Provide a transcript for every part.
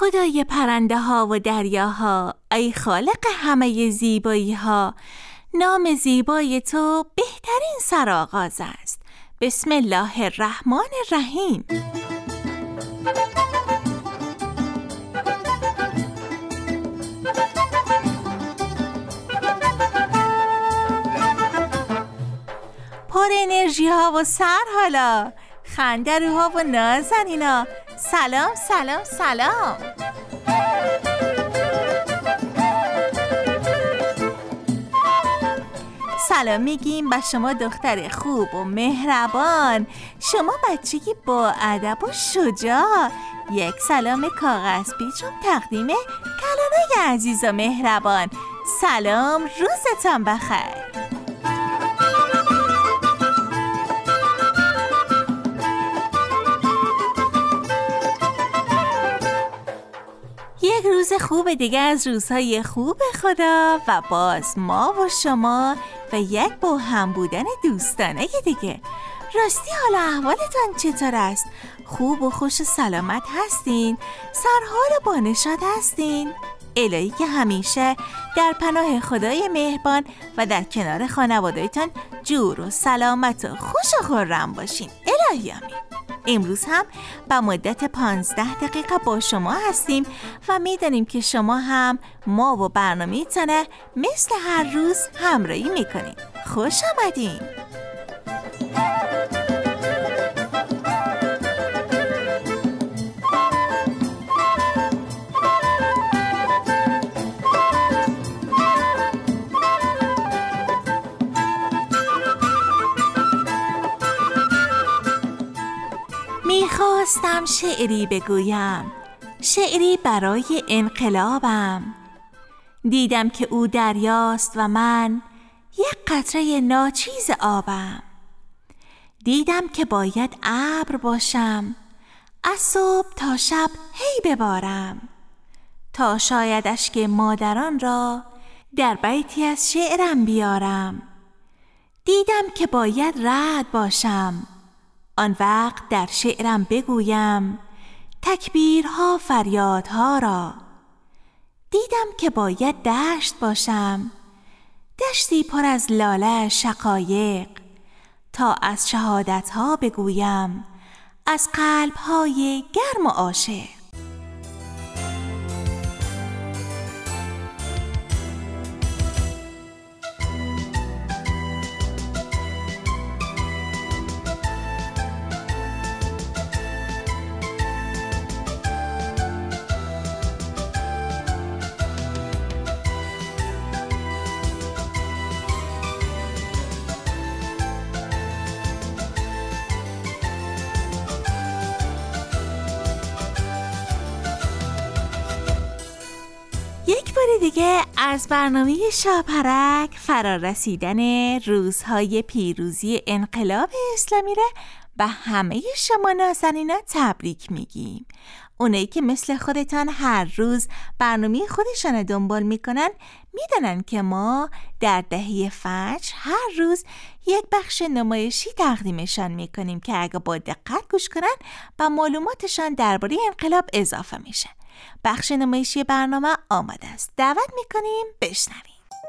خدای پرنده ها و دریاها، ای خالق همه زیبایی ها، نام زیبای تو بهترین سرآغاز است. بسم الله الرحمن الرحیم. پر انرژی ها و سر حالا، خندروها و نازنینا، سلام سلام سلام. سلام میگیم به شما دختر خوب و مهربان، شما بچگی با ادب و شجاع. یک سلام کاغذ پیچم تقدیم کلانای عزیز و مهربان. سلام، روزتان بخیر. یک روز خوب دیگه از روزهای خوب خدا و باز ما و شما و یک با هم بودن دوستانه دیگه. راستی حالا احوالتان چطور است؟ خوب و خوش و سلامت هستین؟ سرحال و بانشاد هستین؟ الهی که همیشه در پناه خدای مهربان و در کنار خانواده‌تان جور و سلامت و خوش و خرم باشین. الهی آمین. امروز هم به مدت 15 دقیقه با شما هستیم و میدانیم که شما هم ما و برنامه تانه مثل هر روز همراهی میکنیم. خوش آمدین. میخواستم شعری بگویم، شعری برای انقلابم. دیدم که او دریاست و من یک قطره ناچیز آبم. دیدم که باید ابر باشم، از صبح تا شب هی ببارم، تا شاید اشک مادران را در بیتی از شعرم بیارم. دیدم که باید رعد باشم، آن وقت در شعرم بگویم تکبیرها فریادها را. دیدم که باید دشت باشم، دشتی پر از لاله شقایق، تا از شهادتها بگویم از قلبهای گرم و عاشق. دیگه از برنامه شاپرک فرا رسیدن روزهای پیروزی انقلاب اسلامی را به همه شما نازنینا تبریک میگیم. اونایی که مثل خودتان هر روز برنامه خودشان دنبال میکنن میدونن که ما در دهه فجر هر روز یک بخش نمایشی تقدیمشان میکنیم که اگه با دقت گوش کنن با معلوماتشان درباره انقلاب اضافه میشه. بخش نمایشی برنامه آماده است. دعوت میکنیم بشنویم.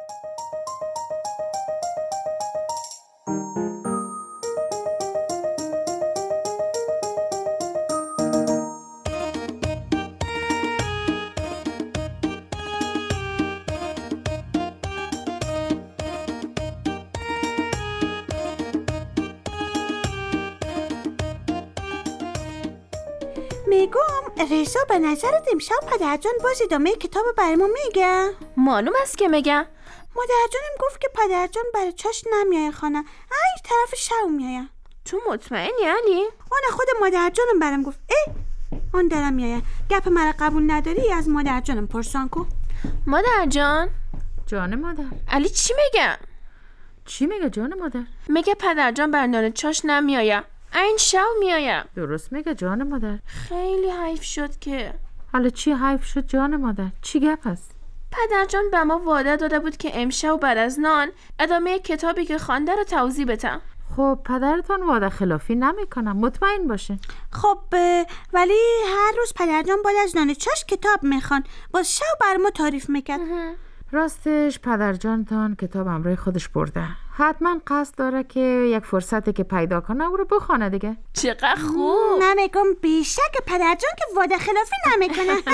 میگم رضا به نظرت امشب پدرجان باز ادامه کتاب برامون میگه؟ معلوم است که میگه. مادرجانم گفت که پدرجان برای چاش نمیایه خانه، این طرف شب میایه. تو مطمئنی علی؟ آنه خود مادرجانم برام گفت آن دارم میایه. گپ مرا قبول نداری از مادرجانم پرسان کن. مادرجان؟ جان مادر. علی چی میگه؟ چی میگه جان مادر؟ میگه پدرجان برای چاش نمیایه، این شب میایه. درست میگه جان مادر. خیلی حیف شد که. حالا چی حیف شد جان مادر؟ چی گپ است؟ پدرجان به ما وعده داده بود که امشب بعد از نان ادامه کتابی که خوانده رو توضیح بدم. خب پدرتان وعده خلافی نمیکنه، مطمئن باشه. خب ولی هر روز پدرجان بعد از نان چاش کتاب میخوان، باز شب بر ما تعریف میکرد. راستش پدرجانتان کتاب همراه خودش برده، حتما قصد داره که یک فرصتی که پیدا کنه او رو بخونه دیگه. چقدر خوب. من میگم بیشک پدرجان که وعده خلافی نمیکنه.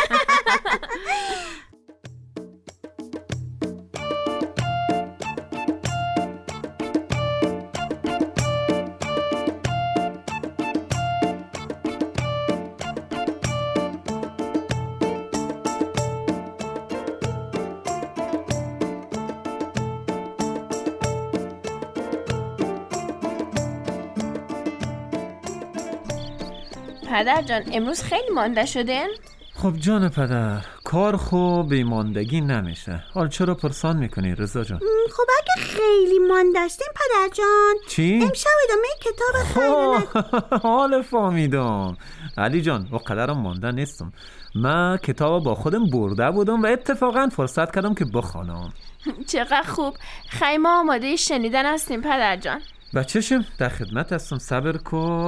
پدر جان امروز خیلی مانده شدین؟ خب جان پدر، کار خوب بیماندگی نمیشه. حال چرا پرسان میکنی رضا جان؟ خب اگه خیلی مانداشتیم پدر جان چی؟ امشب ادامه کتاب خیلی حال فهمیدم. علی جان و قدرم مانده نیستم، من کتاب با خودم برده بودم و اتفاقا فرصت کردم که بخوانم. چقدر خوب. خیلی ما آماده شنیدن هستیم پدر جان. بچه‌شم در خدمت هستم، صبر کو.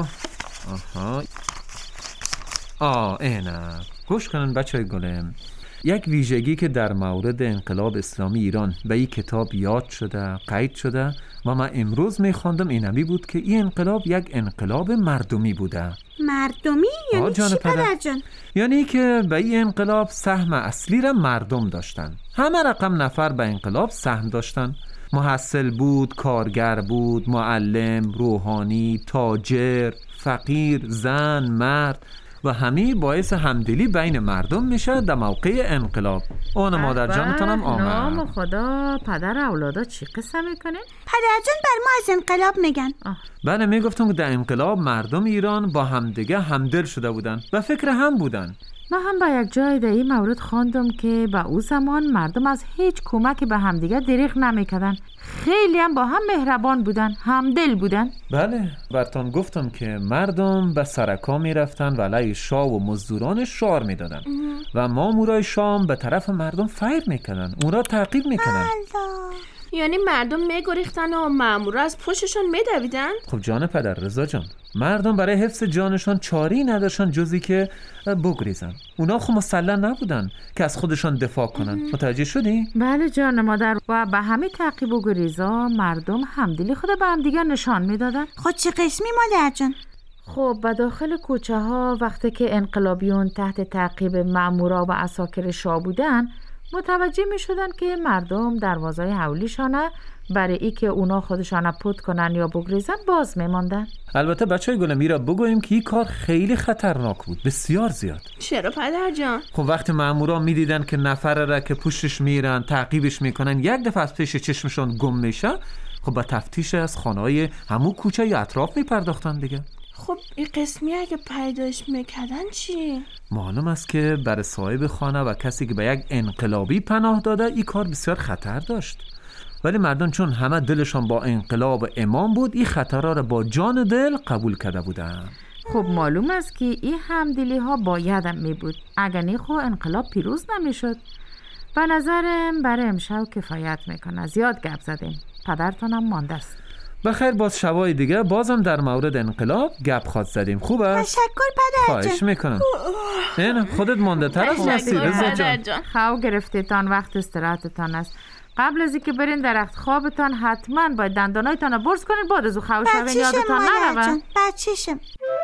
اینه گوش کنن بچه های گلم. یک ویژگی که در مورد انقلاب اسلامی ایران به این کتاب یاد شده، قید شده و من امروز میخواندم اینمی بود که این انقلاب یک انقلاب مردمی بوده. مردمی؟ یعنی چی پدر جان؟ یعنی که به این انقلاب سهم اصلی را مردم داشتن. همه رقم نفر به انقلاب سهم داشتن. محصل بود، کارگر بود، معلم، روحانی، تاجر، فقیر، زن، مرد و همه باعث همدلی بین مردم میشه در موقع انقلاب. اون مادر جانتانم آمد. نام خدا، پدر اولادا چی قصه میکنه؟ پدر جان بر ما از انقلاب میگن. بله میگفتم که در انقلاب مردم ایران با همدیگه همدل شده بودن و فکر هم بودن. من هم با یک جای در این مورد خواندم که با او زمان مردم از هیچ کمک به همدیگه دریغ نمیکردن، خیلی هم با هم مهربان بودن، همدل بودن. بله براتون گفتم که مردم به سرکا میرفتن و علیه شاه و مزدوران شعار میدادن و مامورای شام به طرف مردم فیر میکردن، اون را تعقیب میکردن. یعنی مردم میگریختن و مامورا از پشتشون میدویدن؟ خب جان پدر رضا جان، مردم برای حفظ جانشان چاری نداشتن جزی که بگریزن. اونا خب مسلح نبودن که از خودشان دفاع کنن. متوجه شدی؟ بله جان مادر، و به همه تعقیب و گریزا مردم همدلی خود به هم دیگر نشان میدادن. خود چه قسمی مادر جان؟ خب به داخل کوچه ها وقتی که انقلابیون تحت تعقیب مامورا و عساکر شاه بودن، متوجه می شدن که مردم دروازهای حولیشانه برای ای که اونا خودشانه پود کنن یا بگریزن باز می ماندن. البته بچه های گلمی را بگوییم که این کار خیلی خطرناک بود، بسیار زیاد. چرا پدر جان؟ خب وقتی مامورا می دیدن که نفر را که پشتش میرن تعقیبش میکنن یک دفعه از پیش چشمشون گم میشه، خب با تفتیش از خانه‌های همون کوچه یا اطراف می پرداختن دیگه. خب این قسمی اگه پیداش میکردن چی؟ معلوم است که برای صاحب خانه و کسی که به یک انقلابی پناه داده این کار بسیار خطر داشت، ولی مردم چون همه دلشان با انقلاب و امام بود، این خطرها را با جان دل قبول کرده بودند. خب معلوم است که این همدلی ها باید می بود، اگر نه خب انقلاب پیروز نمی شد. به نظرم برای امشب کفایت میکنه، زیاد گپ زدیم، پدرتانم مانده است. بخیر باز شبای دیگه بازم در مورد انقلاب گپ خواهد زدیم. خوب است؟ تشکر پدر جان. خواهش میکنم. این خودت مانده تر هستی رضا جان. خو گرفتیتان، وقت استراحتتان است. قبل از اینکه برین در رخت خوابتان حتما باید دندانایتان رو برس کنین، بعد از او خو شوین یادتان نره. بچه‌شم.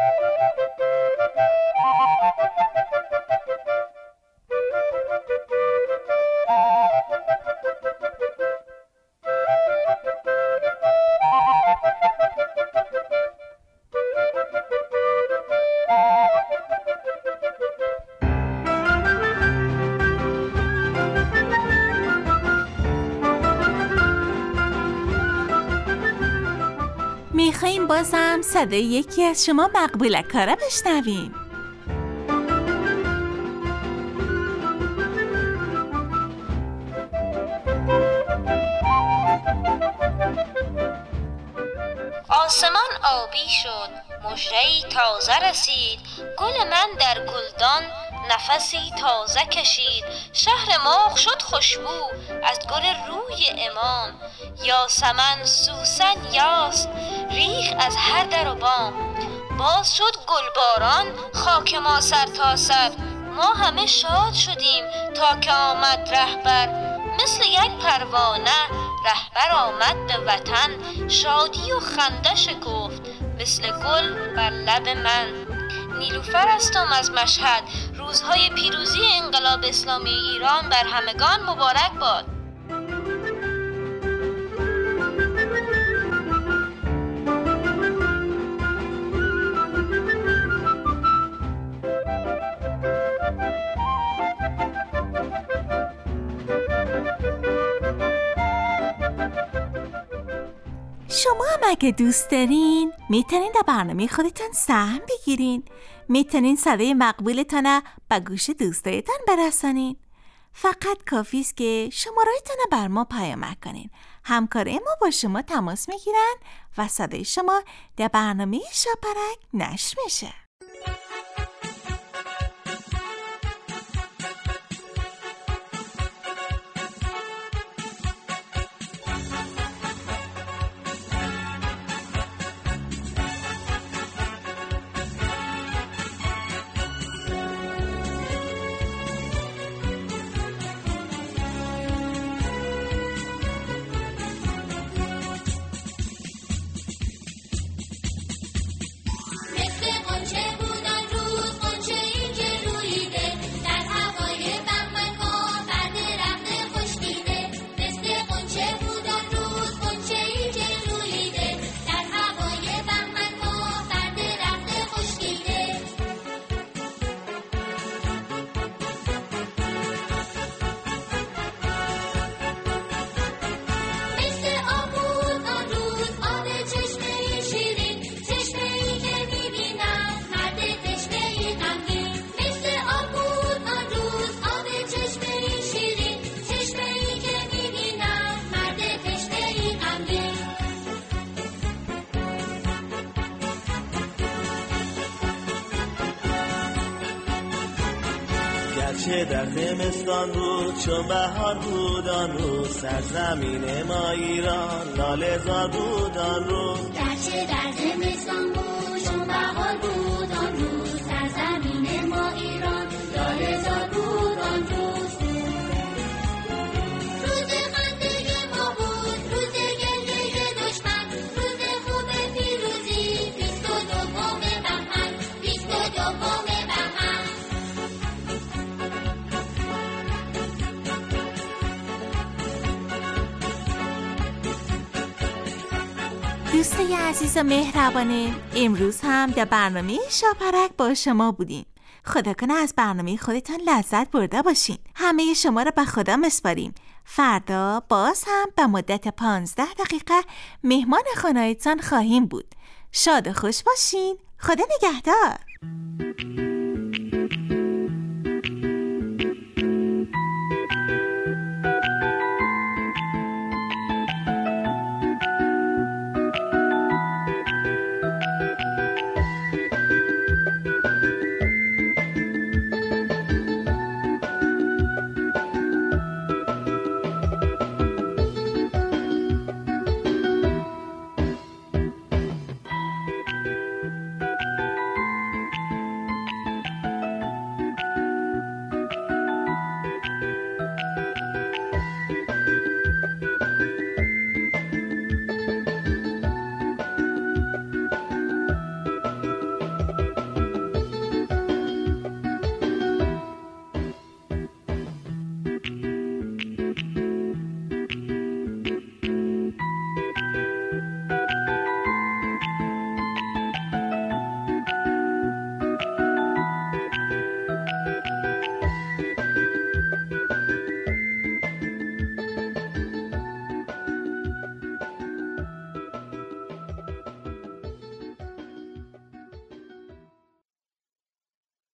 میخواییم بازم صدای یکی از شما مقبوله کارا بشنویم. آسمان آبی شد، مژده‌ای تازه رسید، گل من در گلدان نفسی تازه کشید. شهر ما شد خوشبو از گل روی امام، یاسمن سوسن یاس ریخ از هر در و بام. باز شد گلباران خاک ما سر تا سر. ما همه شاد شدیم تا که آمد رهبر. مثل یک پروانه رهبر آمد به وطن. شادی و خنده شکفت مثل گل بر لب من. نیلوفر هستم از مشهد. روزهای پیروزی انقلاب اسلامی ایران بر همگان مبارک باد. شما هم اگه دوست دارین میتونین در برنامه خودتان سهم بگیرین. میتونین صدای مقبولتان به گوش دوستایتان برسانین. فقط کافیست که شماره‌تان بر ما پیام کنین. همکارای ما با شما تماس میگیرن و صدای شما در برنامه شاپرک نشر میشه. چه در زمستان بود چون بهار بود آن روز، سرزمین ما ایران لاله زار بود آن روز. گرچه در زمستان بود چون بهار بود آن روز، سرزمین ما ایران لاله زار بود آن روز. روز خنده ما بود، روز گریه دشمن، روز خوب پیروزی، 22 بهمن، 22 بهمن. دوستای عزیز و مهربانه، امروز هم در برنامه شاپرک با شما بودیم. خدا کنه از برنامه خودتان لذت برده باشین. همه شما را به خدا مسپاریم. فردا باز هم به مدت 15 دقیقه مهمان خانه‌تان خواهیم بود. شاد و خوش باشین. خدا نگهدار.